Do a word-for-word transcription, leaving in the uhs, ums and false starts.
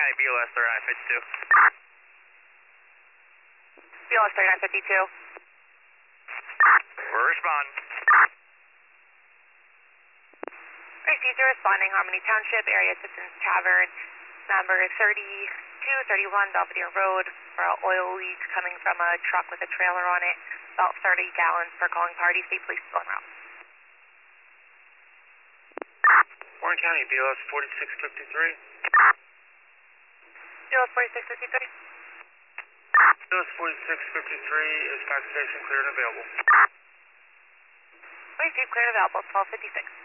County, B L S thirty-nine fifty-two. B L S thirty-nine fifty-two. We're responding. Alright, Caesar responding, Harmony Township, Area Assistance Tavern, number thirty-two thirty-one Belvedere Road, for an oil leak coming from a truck with a trailer on it, about thirty gallons per calling party, state police still en route. Warren County, B L S forty-six fifty-three. B L S forty-six fifty-three. B L S forty-six fifty-three is fax station cleared and available. Please keep clear and available, twelve fifty-six.